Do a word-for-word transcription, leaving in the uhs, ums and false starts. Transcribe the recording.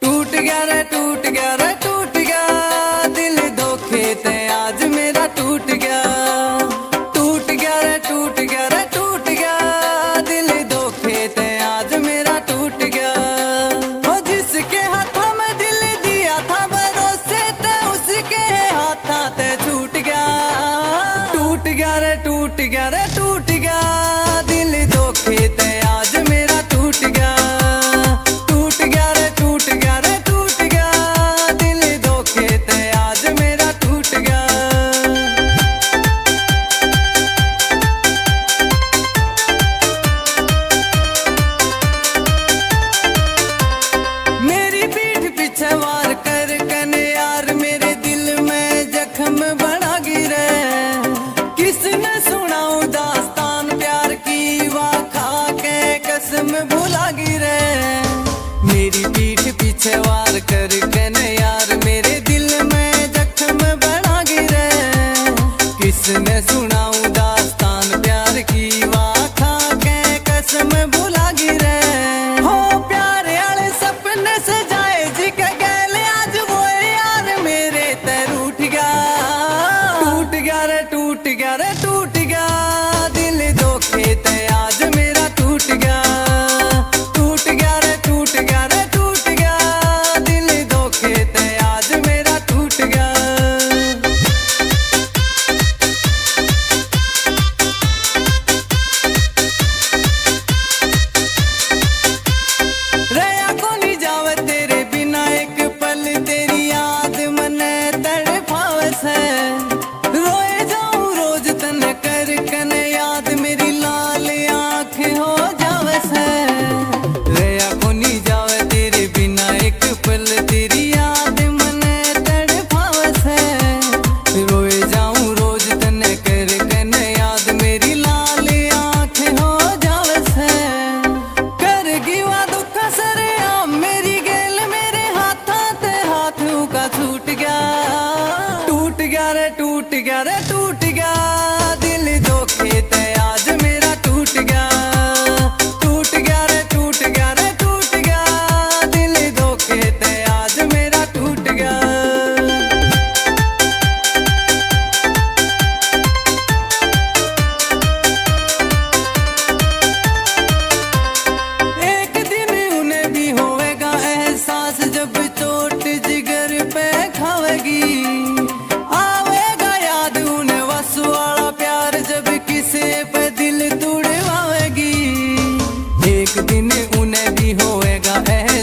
टूट गया रे टूट गया रे टूट गया, दिल धोखे ते आज मेरा टूट गया। टूट गया रे टूट गया रे टूट गया, दिल धोखे ते आज मेरा टूट गया। वो जिसके हाथों में दिल दिया था भरोसे ते उसके हाथा ते छूट गया। टूट गया रे टूट गया रे टूट गया, दिल धोखे ते आज मेरा टूट गया। टूट गया रे टूट गया रे टूट गया, दिल धोखे ते आज मेरा टूट गया। मेरी पीठ पीछे वार कर कने यार मेरे दिल में जख्म बड़ा गिरे। किसने सुनाऊं दास्तान प्यार की, वाह खा के कसम भुला गिरे। मेरी पीठ पीछे वार कर कने यार मेरे दिल में जख्म बड़ा गिरे। किसने सुनाऊं दास्तान प्यार की, वाह खा के कसम भुला गिरे। हो प्यार वाले सपने सजाए जी के गले, आज वो यार मेरे ते रूठ गया। टूट गया रे टूट गया रे टूट गया, दिल धोखे ते आज मेरा टूट गया। टूट गया रे टूट गया रे टूट गया, दिल धोखे ते आज मेरा टूट गया। रया को नहीं जावे तेरे बिना एक पल, तेरी याद मने तड़पावे से। रोए जाऊं रोज तने कर कने याद, मेरी लाल आँख हो जावे से। रया को नहीं जावे तेरे बिना एक पल, तेरी याद मने तड़पावे से। रोए जाऊं रोज तने कर कने याद, मेरी लाल आँख हो जावे से। कर गिवा दुख सरे आम मेरी गेल, मेरे हाथा ते हाथों का छूट गया। टूट गया रे टूट गया रे टूट गया, दिल धोखे ते आज मेरा टूट गया। टूट गया रे टूट गया रे टूट गया, दिल धोखे ते आज मेरा टूट गया। एक दिन उन्हें भी होएगा एहसास, जब चोट जिगर पे खावेगी। आवेगा याद उन्हें वस वाला प्यार, जब किसी पे दिल तोड़वावेगी। एक दिन उन्हें भी होएगा एहसास,